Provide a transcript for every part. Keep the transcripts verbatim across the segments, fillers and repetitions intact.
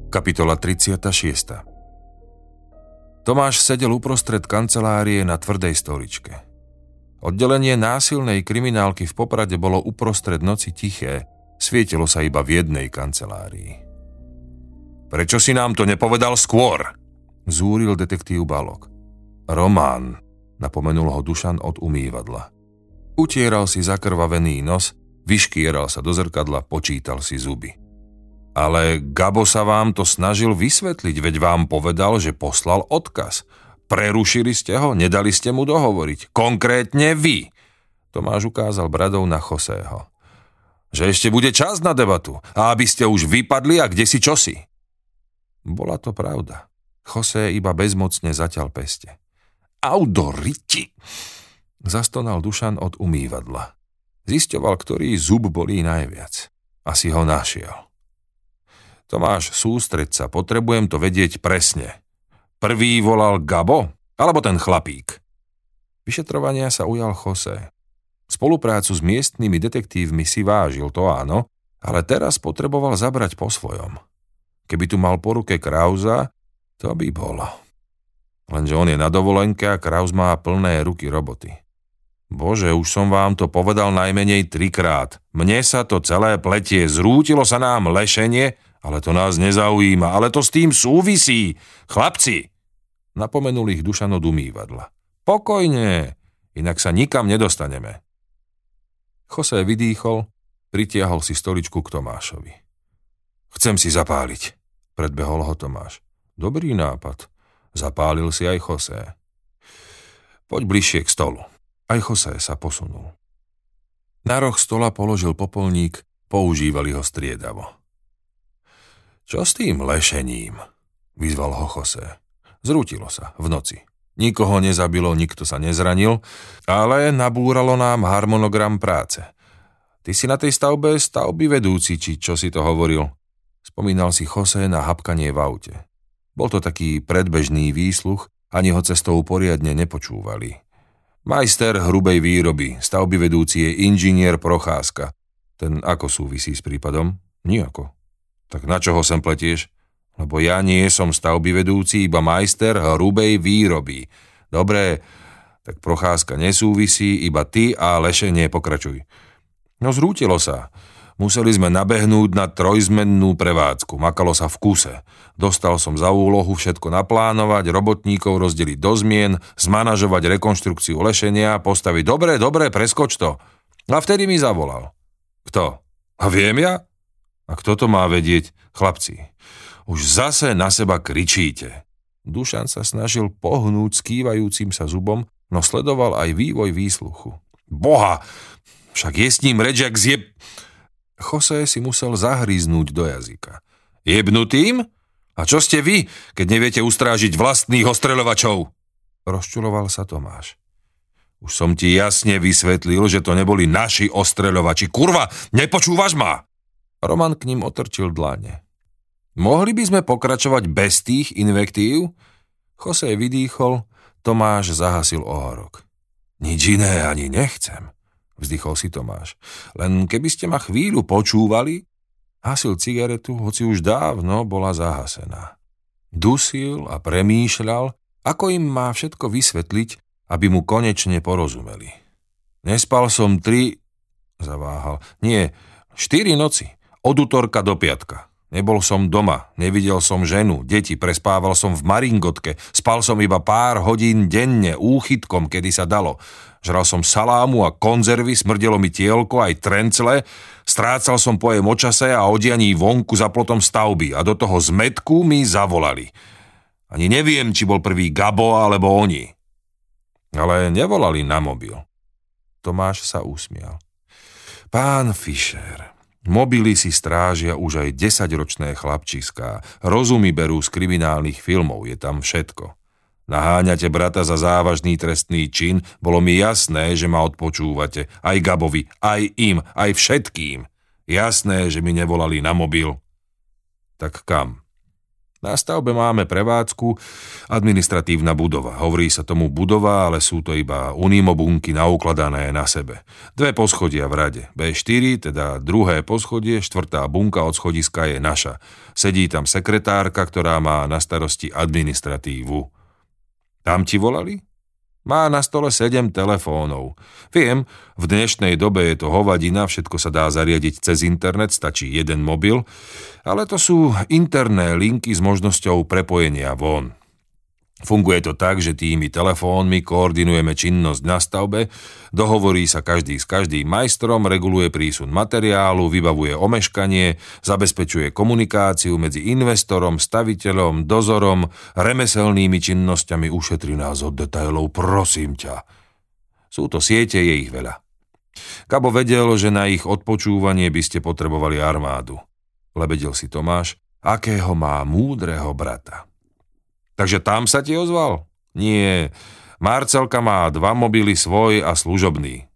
Kapitola tridsiata šiesta. Tomáš sedel uprostred kancelárie na tvrdej stoličke. Oddelenie násilnej kriminálky v Poprade bolo uprostred noci tiché, svietilo sa iba v jednej kancelárii. Prečo si nám to nepovedal skôr? Zúril detektív Balog. Román, napomenul ho Dušan od umývadla. Utieral si zakrvavený nos, vyškieral sa do zrkadla, počítal si zuby. Ale Gabo sa vám to snažil vysvetliť, veď vám povedal, že poslal odkaz. Prerušili ste ho, nedali ste mu dohovoriť. Konkrétne vy. Tomáš ukázal bradou na Josého. Že ešte bude čas na debatu a aby ste už vypadli a kdesi čosi. Bola to pravda. José iba bezmocne zaťal peste. Audoriti! Zastonal Dušan od umývadla. Zisťoval, ktorý zub bolí najviac. Asi ho našiel. Tomáš, sústreď sa, potrebujem to vedieť presne. Prvý volal Gabo, alebo ten chlapík? Vyšetrovania sa ujal José. Spoluprácu s miestnymi detektívmi si vážil, to áno, ale teraz potreboval zabrať po svojom. Keby tu mal po ruke Krausa, to by bolo. Lenže on je na dovolenke a Kraus má plné ruky roboty. Bože, už som vám to povedal najmenej trikrát. Mne sa to celé pletie, zrútilo sa nám lešenie, ale to nás nezaujíma, ale to s tým súvisí. Chlapci, napomenul ich Dušan od umývadla. Pokojne, inak sa nikam nedostaneme. José vydýchol, pritiahol si stoličku k Tomášovi. Chcem si zapáliť, predbehol ho Tomáš. Dobrý nápad, zapálil si aj José. Poď bližšie k stolu. Aj José sa posunul. Na roh stola položil popolník, používali ho striedavo. Čo s tým lešením? Vyzval ho José. Zrútilo sa v noci. Nikoho nezabilo, nikto sa nezranil, ale nabúralo nám harmonogram práce. Ty si na tej stavbe stavby vedúci, či čo si to hovoril? Spomínal si José na hapkanie v aute. Bol to taký predbežný výsluch, ani ho cestou poriadne nepočúvali. Majster hrubej výroby, stavby vedúci je inžinier Procházka. Ten ako súvisí s prípadom? Nijako. Tak na čo ho sem pletieš? Lebo ja nie som stavby vedúci, iba majster hrubej výroby. Dobre, tak Procházka nesúvisí, iba ty a lešenie pokračuj. No zrútilo sa. Museli sme nabehnúť na trojzmennú prevádzku. Makalo sa v kuse. Dostal som za úlohu všetko naplánovať, robotníkov rozdeliť do zmien, zmanažovať rekonštrukciu lešenia, postaviť dobre, dobre, preskoč to. A vtedy mi zavolal. Kto? A viem ja? A kto to má vedieť? Chlapci, už zase na seba kričíte. Dušan sa snažil pohnúť skývajúcim sa zubom, no sledoval aj vývoj výsluchu. Boha, však je s ním reč, jak zjeb... José si musel zahryznúť do jazyka. Jebnutým? A čo ste vy, keď neviete ustrážiť vlastných ostreľovačov? Rozčuloval sa Tomáš. Už som ti jasne vysvetlil, že to neboli naši ostreľovači. Kurva, nepočúvaš ma? Roman k ním otrčil dlane. Mohli by sme pokračovať bez tých invektív? José vydýchol, Tomáš zahasil ohorok. Nič iné ani nechcem, vzdychol si Tomáš. Len keby ste ma chvíľu počúvali, hasil cigaretu, hoci už dávno bola zahasená. Dusil a premýšľal, ako im má všetko vysvetliť, aby mu konečne porozumeli. Nespal som tri... Zaváhal. Nie, štyri noci. Od utorka do piatka. Nebol som doma, nevidel som ženu, deti, prespával som v maringotke, spal som iba pár hodín denne, úchytkom, kedy sa dalo. Žral som salámu a konzervy, smrdelo mi tielko, aj trencle, strácal som pojem o čase a odianí vonku za plotom stavby a do toho zmetku mi zavolali. Ani neviem, či bol prvý Gabo alebo oni. Ale nevolali na mobil. Tomáš sa usmial. Pán Fischer... Mobily si strážia už aj desaťročné chlapčiská. Rozumy berú z kriminálnych filmov, je tam všetko. Naháňate brata za závažný trestný čin, bolo mi jasné, že ma odpočúvate. Aj Gabovi, aj im, aj všetkým. Jasné, že mi nevolali na mobil. Tak kam? Na stavbe máme prevádzku, administratívna budova. Hovorí sa tomu budova, ale sú to iba unimobunky naukladané na sebe. Dve poschodia v rade. bé štyri, teda druhé poschodie, štvrtá bunka od schodiska je naša. Sedí tam sekretárka, ktorá má na starosti administratívu. Tam ti volali? Má na stole sedem telefónov. Viem, v dnešnej dobe je to hovadina, všetko sa dá zariadiť cez internet, stačí jeden mobil, ale to sú interné linky s možnosťou prepojenia von. Funguje to tak, že tými telefónmi koordinujeme činnosť na stavbe, dohovorí sa každý s každým majstrom, reguluje prísun materiálu, vybavuje omeškanie, zabezpečuje komunikáciu medzi investorom, staviteľom, dozorom, remeselnými činnosťami, ušetri nás od detailov, prosím ťa. Sú to siete, je ich veľa. Gabo vedel, že na ich odpočúvanie by ste potrebovali armádu. Lebedil si Tomáš, akého má múdreho brata. Takže tam sa ti ozval? Nie, Marcelka má dva mobily, svoj a služobný.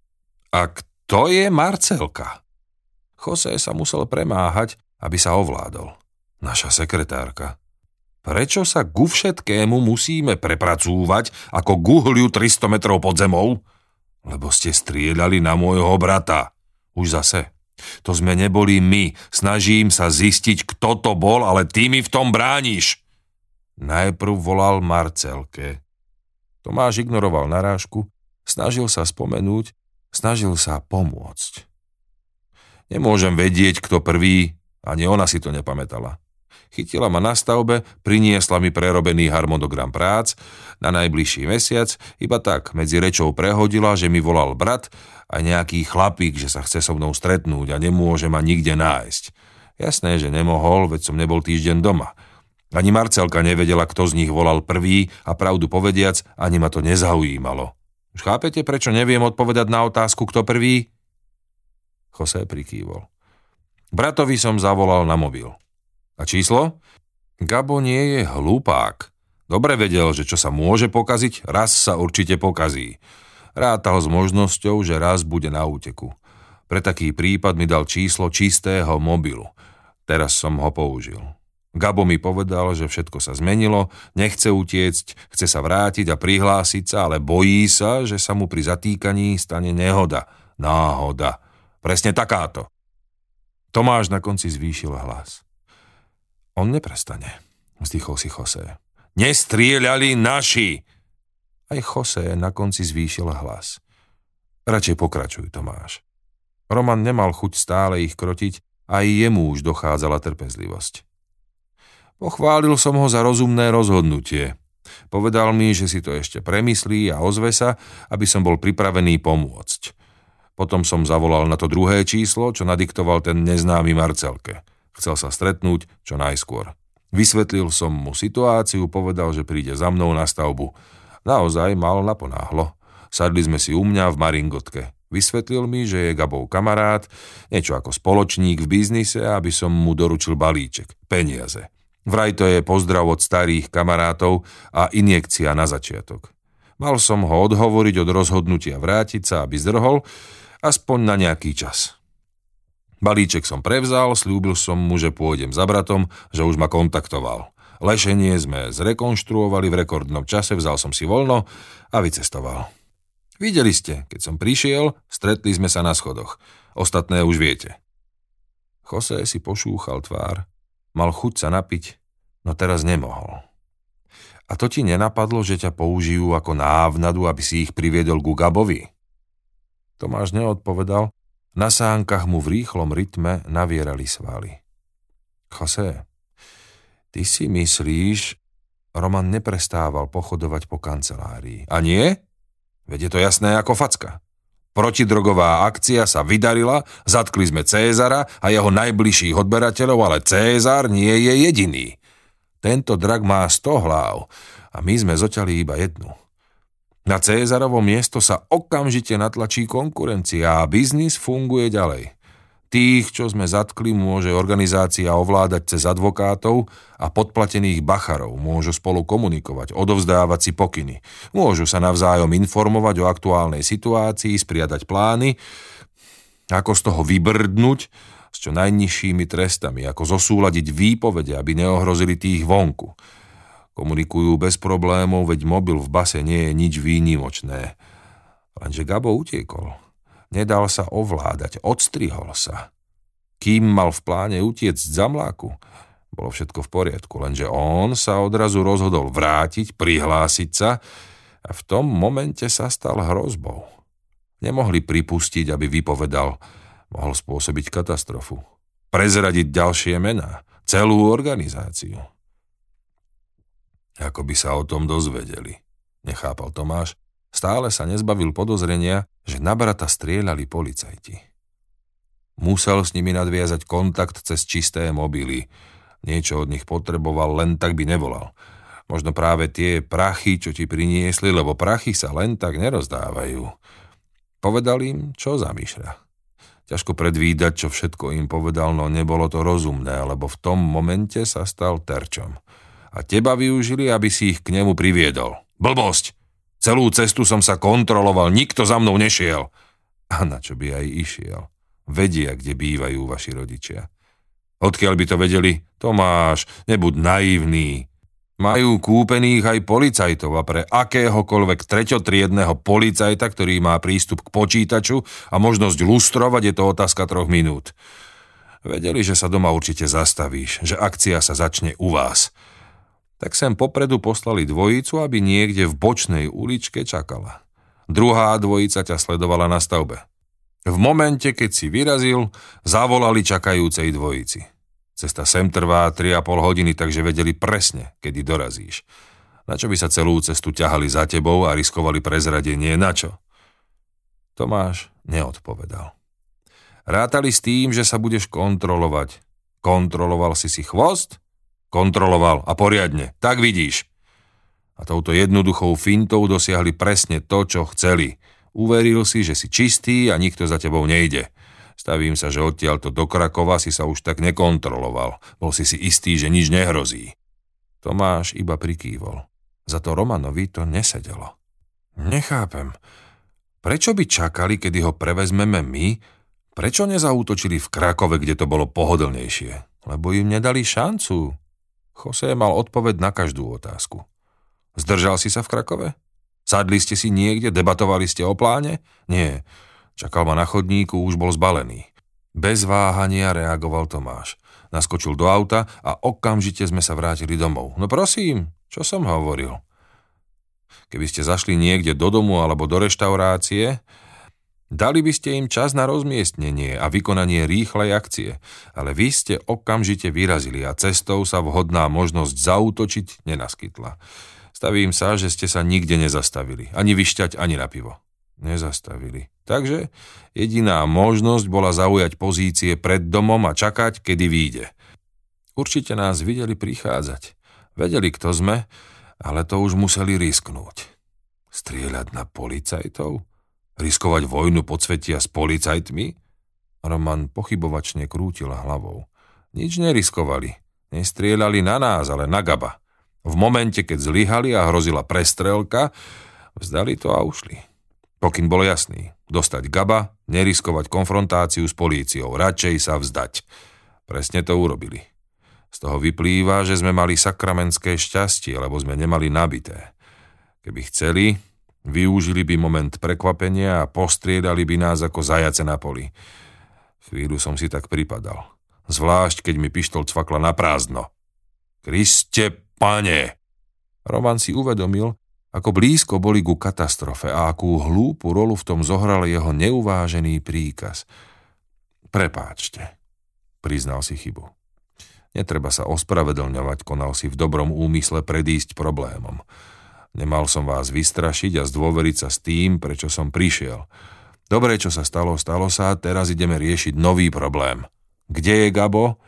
A kto je Marcelka? Jose sa musel premáhať, aby sa ovládol. Naša sekretárka. Prečo sa ku všetkému musíme prepracúvať ako guhliu tristo metrov pod zemou? Lebo ste strieľali na môjho brata. Už zase. To sme neboli my. Snažím sa zistiť, kto to bol, ale ty mi v tom brániš. Najprv volal Marcelke. Tomáš ignoroval narážku, snažil sa spomenúť, snažil sa pomôcť. Nemôžem vedieť, kto prvý, ani ona si to nepamätala. Chytila ma na stavbe, priniesla mi prerobený harmonogram prác na najbližší mesiac, iba tak medzi rečou prehodila, že mi volal brat a nejaký chlapík, že sa chce so mnou stretnúť a nemôže ma nikde nájsť. Jasné, že nemohol, veď som nebol týždeň doma. Ani Marcelka nevedela, kto z nich volal prvý a pravdu povediac, ani ma to nezaujímalo. Už chápete, prečo neviem odpovedať na otázku, kto prvý? Jose prikývol. Bratovi som zavolal na mobil. A číslo? Gabo nie je hlupák. Dobre vedel, že čo sa môže pokaziť, raz sa určite pokazí. Rátal s možnosťou, že raz bude na úteku. Pre taký prípad mi dal číslo čistého mobilu. Teraz som ho použil. Gabo mi povedal, že všetko sa zmenilo, nechce utiecť, chce sa vrátiť a prihlásiť sa, ale bojí sa, že sa mu pri zatýkaní stane nehoda. Náhoda. Presne takáto. Tomáš na konci zvýšil hlas. On neprestane, vzdychol si Jose. Nestrieľali naši! Aj Jose na konci zvýšil hlas. Radšej pokračuj, Tomáš. Roman nemal chuť stále ich krotiť, aj jemu už dochádzala trpezlivosť. Pochválil som ho za rozumné rozhodnutie. Povedal mi, že si to ešte premyslí a ozve sa, aby som bol pripravený pomôcť. Potom som zavolal na to druhé číslo, čo nadiktoval ten neznámy Marcelke. Chcel sa stretnúť čo najskôr. Vysvetlil som mu situáciu, povedal, že príde za mnou na stavbu. Naozaj mal naponáhlo. Sadli sme si u mňa v Maringotke. Vysvetlil mi, že je Gabov kamarát, niečo ako spoločník v biznise, aby som mu doručil balíček, peniaze. Vraj to je pozdrav od starých kamarátov a injekcia na začiatok. Mal som ho odhovoriť od rozhodnutia vrátiť sa, aby zdrhol, aspoň na nejaký čas. Balíček som prevzal, slúbil som mu, že pôjdem za bratom, že už ma kontaktoval. Lešenie sme zrekonštruovali v rekordnom čase, vzal som si voľno a vycestoval. Videli ste, keď som prišiel, stretli sme sa na schodoch. Ostatné už viete. Jose si pošúchal tvár. Mal chuť sa napiť, no teraz nemohol. A to ti nenapadlo, že ťa použijú ako návnadu, aby si ich priviedol ku Gabovi? Tomáš neodpovedal, na sánkach mu v rýchlom rytme navierali svaly. Jose, ty si myslíš, Roman neprestával pochodovať po kancelárii. A nie? Veď je to jasné ako facka. Protidrogová akcia sa vydarila, zatkli sme Cézara a jeho najbližších odberateľov, ale Cézar nie je jediný. Tento drak má sto hlav a my sme zoťali iba jednu. Na Cézarovo miesto sa okamžite natlačí konkurencia a biznis funguje ďalej. Tých, čo sme zatkli, môže organizácia ovládať cez advokátov a podplatených bacharov. Môžu spolu komunikovať, odovzdávať si pokyny. Môžu sa navzájom informovať o aktuálnej situácii, spriadať plány, ako z toho vybrdnúť s čo najnižšími trestami, ako zosúladiť výpovede, aby neohrozili tých vonku. Komunikujú bez problémov, veď mobil v base nie je nič výnimočné. Lenže Gabo utiekol. Nedal sa ovládať, odstrihol sa. Kým mal v pláne utiecť za mláku, bolo všetko v poriadku, lenže on sa odrazu rozhodol vrátiť, prihlásiť sa a v tom momente sa stal hrozbou. Nemohli pripustiť, aby vypovedal, mohol spôsobiť katastrofu. Prezradiť ďalšie mená, celú organizáciu. Ako by sa o tom dozvedeli, nechápal Tomáš. Stále sa nezbavil podozrenia, že na brata strieľali policajti. Musel s nimi nadviazať kontakt cez čisté mobily. Niečo od nich potreboval, len tak by nevolal. Možno práve tie prachy, čo ti priniesli, lebo prachy sa len tak nerozdávajú. Povedal im, čo zamýšľa. Ťažko predvídať, čo všetko im povedal, no nebolo to rozumné, lebo v tom momente sa stal terčom. A teba využili, aby si ich k nemu priviedol. Blbosť! Celú cestu som sa kontroloval, nikto za mnou nešiel. A na čo by aj išiel? Vedia, kde bývajú vaši rodičia. Odkiaľ by to vedeli? Tomáš, nebuď naivný. Majú kúpených aj policajtov a pre akéhokoľvek treťotriedneho policajta, ktorý má prístup k počítaču a možnosť lustrovať, je to otázka troch minút. Vedeli, že sa doma určite zastavíš, že akcia sa začne u vás. Tak sem popredu poslali dvojicu, aby niekde v bočnej uličke čakala. Druhá dvojica ťa sledovala na stavbe. V momente, keď si vyrazil, zavolali čakajúcej dvojici. Cesta sem trvá tri a pol hodiny, takže vedeli presne, kedy dorazíš. Na čo by sa celú cestu ťahali za tebou a riskovali prezradenie? Na čo? Tomáš neodpovedal. Rátali s tým, že sa budeš kontrolovať. Kontroloval si si chvost? Kontroloval a poriadne, tak vidíš. A touto jednoduchou fintou dosiahli presne to, čo chceli. Uveril si, že si čistý a nikto za tebou nejde. Stavím sa, že odtiaľto do Krakova si sa už tak nekontroloval. Bol si si istý, že nič nehrozí. Tomáš iba prikývol. Za to Romanovi to nesedelo. Nechápem. Prečo by čakali, kedy ho prevezmeme my? Prečo nezaútočili v Krakove, kde to bolo pohodlnejšie? Lebo im nedali šancu. Jose mal odpoveď na každú otázku. Zdržal si sa v Krakove? Sadli ste si niekde, debatovali ste o pláne? Nie. Čakal ma na chodníku, už bol zbalený. Bez váhania reagoval Tomáš. Naskočil do auta a okamžite sme sa vrátili domov. No prosím, čo som hovoril? Keby ste zašli niekde do domu alebo do reštaurácie, dali by ste im čas na rozmiestnenie a vykonanie rýchlej akcie, ale vy ste okamžite vyrazili a cestou sa vhodná možnosť zaútočiť nenaskytla. Stavím sa, že ste sa nikde nezastavili, ani vyšťať, ani na pivo. Nezastavili. Takže jediná možnosť bola zaujať pozície pred domom a čakať, kedy vyjde. Určite nás videli prichádzať. Vedeli, kto sme, ale to už museli risknúť. Strieľať na policajtov? Riskovať vojnu podsvetia s policajtmi? Roman pochybovačne krútil hlavou. Nič neriskovali. Nestrieľali na nás, ale na Gaba. V momente, keď zlyhali a hrozila prestrelka, vzdali to a ušli. Pokyn bol jasný. Dostať Gaba, neriskovať konfrontáciu s políciou, radšej sa vzdať. Presne to urobili. Z toho vyplýva, že sme mali sakramentské šťastie, lebo sme nemali nabité. Keby chceli, využili by moment prekvapenia a postriedali by nás ako zajace na poli. Chvíľu som si tak pripadal. Zvlášť, keď mi pištol cvakla na prázdno. Kriste, pane! Roman si uvedomil, ako blízko boli ku katastrofe a akú hlúpu rolu v tom zohral jeho neuvážený príkaz. Prepáčte, priznal si chybu. Netreba sa ospravedlňovať, konal si v dobrom úmysle predísť problémom. Nemal som vás vystrašiť a zdôveriť sa s tým, prečo som prišiel. Dobre, čo sa stalo, stalo sa, teraz ideme riešiť nový problém. Kde je Gabo?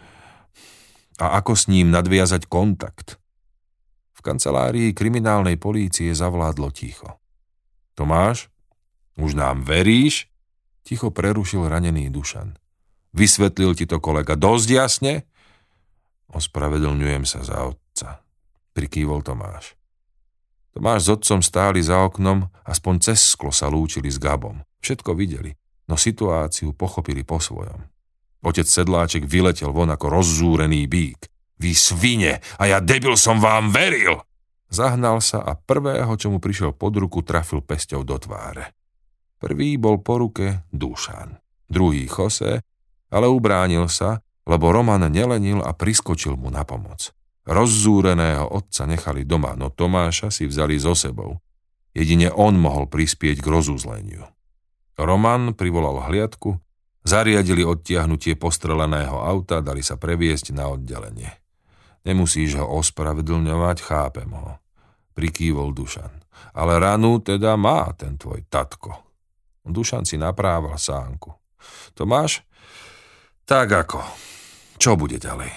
A ako s ním nadviazať kontakt? V kancelárii kriminálnej polície zavládlo ticho. Tomáš, už nám veríš? Ticho prerušil ranený Dušan. Vysvetlil ti to kolega dosť jasne? Ospravedlňujem sa za otca, prikývol Tomáš. Tomáš s otcom stáli za oknom, aspoň cez sklo sa lúčili s Gabom. Všetko videli, no situáciu pochopili po svojom. Otec Sedláček vyletel von ako rozzúrený bík. Vy svine, a ja debil som vám veril! Zahnal sa a prvého, čo mu prišiel pod ruku, trafil pesťou do tváre. Prvý bol po ruke Dušan, druhý Jose, ale ubránil sa, lebo Roman nelenil a priskočil mu na pomoc. Rozzúreného otca nechali doma, no Tomáša si vzali so sebou. Jedine on mohol prispieť k rozúzleniu. Roman privolal hliadku, zariadili odtiahnutie postreleného auta, dali sa previesť na oddelenie. Nemusíš ho ospravedlňovať, chápem ho, prikývol Dušan. Ale ranu teda má ten tvoj tatko. Dušan si naprával sánku. Tomáš? Tak ako? Čo bude ďalej?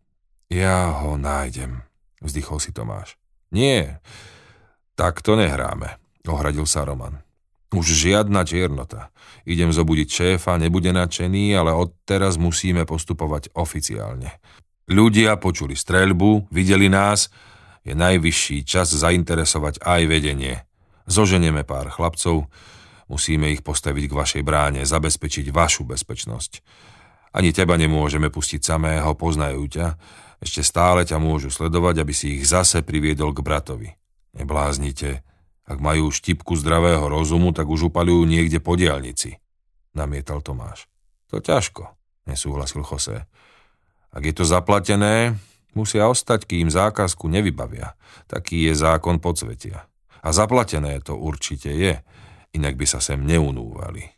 Ja ho nájdem, vzdychol si Tomáš. Nie, tak to nehráme, ohradil sa Roman. Už žiadna čiernota. Idem zobudiť šéfa, nebude nadšený, ale odteraz musíme postupovať oficiálne. Ľudia počuli streľbu, videli nás, je najvyšší čas zainteresovať aj vedenie. Zoženieme pár chlapcov, musíme ich postaviť k vašej bráne, zabezpečiť vašu bezpečnosť. Ani teba nemôžeme pustiť samého, poznajú ťa, ešte stále ťa môžu sledovať, aby si ich zase priviedol k bratovi. Nebláznite, ak majú štipku zdravého rozumu, tak už upaľujú niekde po diaľnici, namietal Tomáš. To ťažko, nesúhlasil Jose. Ak je to zaplatené, musia ostať, kým zákazku nevybavia. Taký je zákon podsvetia. A zaplatené to určite je, inak by sa sem neunúvali.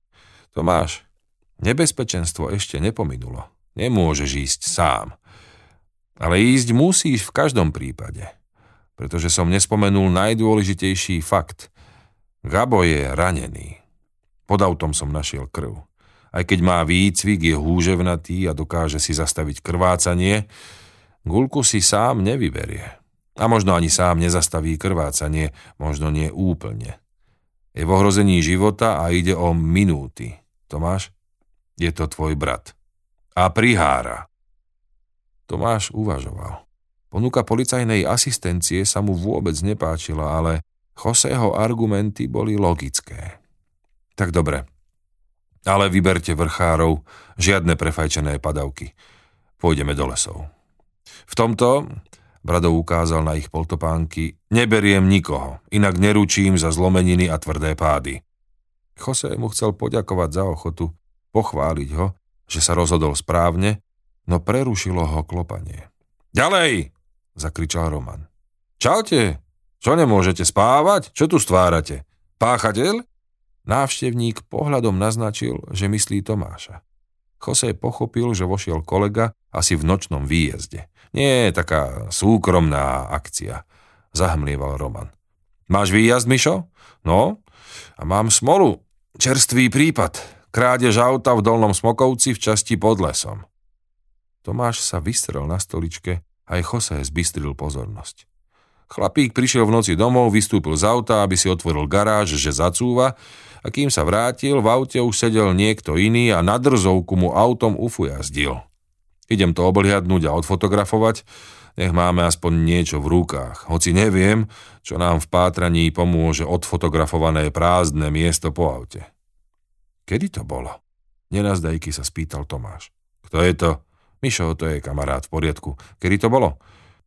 Tomáš, nebezpečenstvo ešte nepominulo. Nemôžeš ísť sám. Ale ísť musíš v každom prípade, pretože som nespomenul najdôležitejší fakt. Gabo je ranený. Pod autom som našiel krv. Aj keď má výcvik, je húževnatý a dokáže si zastaviť krvácanie, guľku si sám nevyberie. A možno ani sám nezastaví krvácanie, možno nie úplne. Je v ohrození života a ide o minúty. Tomáš, je to tvoj brat. A prihára. Tomáš uvažoval. Ponuka policajnej asistencie sa mu vôbec nepáčila, ale Joseho argumenty boli logické. Tak dobre. Ale vyberte vrchárov, žiadne prefajčené padavky. Pôjdeme do lesov. V tomto, Bradov ukázal na ich poltopánky, neberiem nikoho, inak neručím za zlomeniny a tvrdé pády. Jose mu chcel poďakovať za ochotu, pochváliť ho, že sa rozhodol správne, no prerušilo ho klopanie. Ďalej, zakričal Roman. Čaute, čo nemôžete spávať? Čo tu stvárate? Páchateľ? Návštevník pohľadom naznačil, že myslí Tomáša. Jose pochopil, že vošiel kolega asi v nočnom výjezde. Nie, taká súkromná akcia, zahmlieval Roman. Máš výjazd, Mišo? No, a mám smolu. Čerstvý prípad. Krádež auta v Dolnom Smokovci v časti pod lesom. Tomáš sa vystrel na stoličke, aj Jose zbystril pozornosť. Chlapík prišiel v noci domov, vystúpil z auta, aby si otvoril garáž, že zacúva, a kým sa vrátil, v aute už sedel niekto iný a na drzovku mu autom ufujazdil. Idem to obhliadnúť a odfotografovať, nech máme aspoň niečo v rukách, hoci neviem, čo nám v pátraní pomôže odfotografované prázdne miesto po aute. Kedy to bolo? Nenazdajky sa spýtal Tomáš. Kto je to? Mišo, to je kamarát, v poriadku. Kedy to bolo?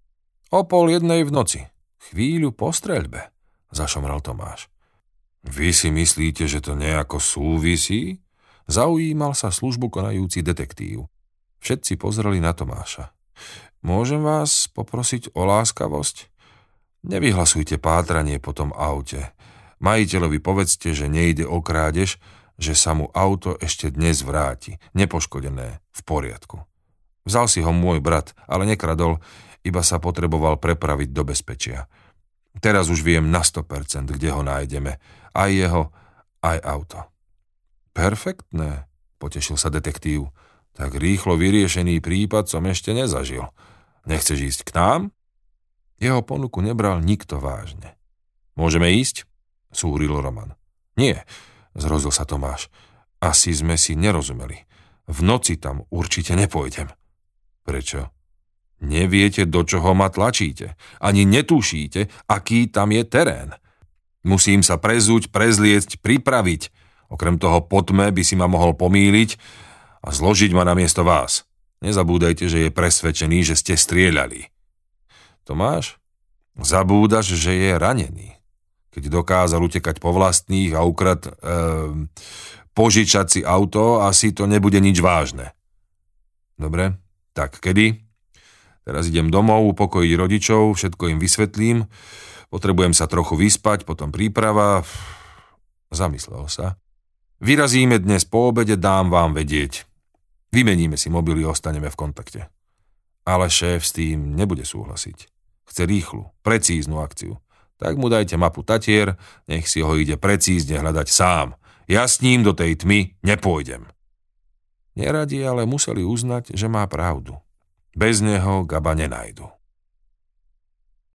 O pol jednej v noci. Chvíľu po streľbe, zašomral Tomáš. Vy si myslíte, že to nejako súvisí? Zaujímal sa službu konajúci detektív. Všetci pozreli na Tomáša. Môžem vás poprosiť o láskavosť? Nevyhlasujte pátranie po tom aute. Majiteľovi povedzte, že nejde o krádež, že sa mu auto ešte dnes vráti. Nepoškodené, v poriadku. Vzal si ho môj brat, ale nekradol, iba sa potreboval prepraviť do bezpečia. Teraz už viem na sto percent, kde ho nájdeme. Aj jeho, aj auto. Perfektné, potešil sa detektív. Tak rýchlo vyriešený prípad som ešte nezažil. Nechceš ísť k nám? Jeho ponuku nebral nikto vážne. Môžeme ísť? Súhril Roman. Nie, zrozil sa Tomáš. Asi sme si nerozumeli. V noci tam určite nepôjdem. Prečo? Neviete, do čoho ma tlačíte. Ani netušíte, aký tam je terén. Musím sa prezúť, prezliecť, pripraviť. Okrem toho po tme by si ma mohol pomýliť a zložiť ma namiesto vás. Nezabúdajte, že je presvedčený, že ste strieľali. Tomáš, zabúdaš, že je ranený. Keď dokázal utekať po vlastných a ukrad e, požičať si auto, asi to nebude nič vážne. Dobre, tak kedy? Teraz idem domov, upokojiť rodičov, všetko im vysvetlím. Potrebujem sa trochu vyspať, potom príprava. Zamyslel sa. Vyrazíme dnes po obede, dám vám vedieť. Vymeníme si mobily, ostaneme v kontakte. Ale šéf s tým nebude súhlasiť. Chce rýchlu, precíznu akciu. Tak mu dajte mapu Tatier, nech si ho ide precízne hľadať sám. Ja s ním do tej tmy nepôjdem. Neradi ale museli uznať, že má pravdu. Bez neho Gaba nenajdu.